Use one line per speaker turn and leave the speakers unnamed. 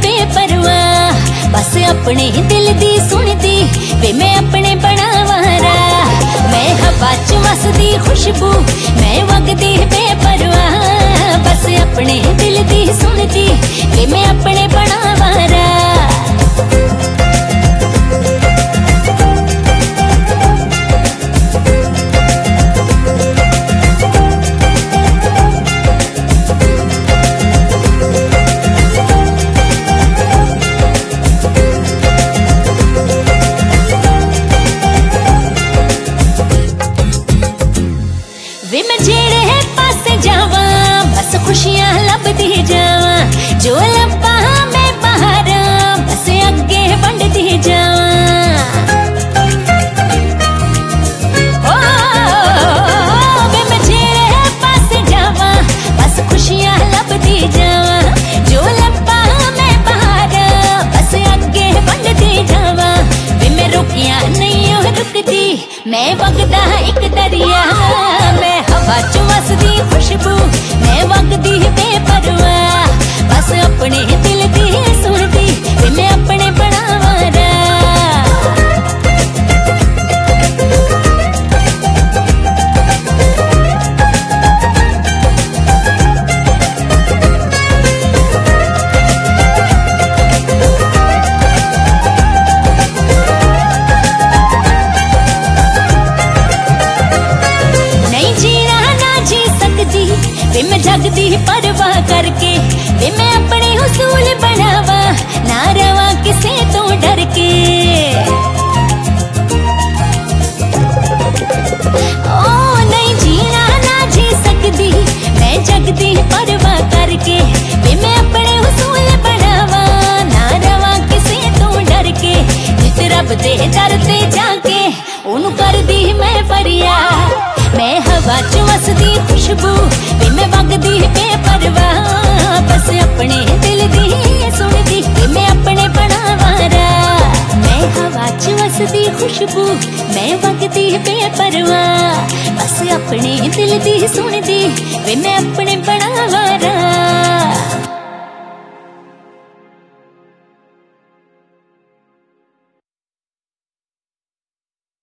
बेपरवाह, बस अपने दिल दी सुनदी वे मैं अपने बनावारा। मैं हवा च वसदी खुशबू मैं वगदी बेपरवाह, बस अपने दिल दी सुनदी वे मैं अपने बनावारा। वे मैं जेड़े पासे जावा बस खुशियां लभदी जावा, जो लभा मैं बाहर बस अगे वंडदी जावा। वे मैं जेड़े पासे जावा बस खुशियां लभदी जावा, जो लभा मैं बाहर बस अगे वंडदी जावा। वे मैं रुकिया नहीं रुकदी मैं वगदा एक दरिया, मैं हवा च वसदी खुशबू मैं वगदी बेपरवाह, बस अपने दिल दी सुनदी वे मैं अपने बनावारा। वे मैं जगदी परवाह करके वे मैं अपने हुसूल बनावा, ना रवा किसे तो डर के। ओ नहीं जीना ना जी सकदी मैं जगदी परवाह करके वे मैं अपने हुसूल बनावा, ना रवा किसे तो डर के। जिस रब दे दर ते जाके ओनू करदी मैं फरियाद, मैं हवा च वसदी खुशबू वे मैं वगदी बेपरवाह, बस अपने दिल दी सुनदी वे मैं अपने बनावारा। मैं हवा च वसदी खुशबू मैं वगदी बेपरवाह, बस अपने दिल दी सुनदी वे मैं अपने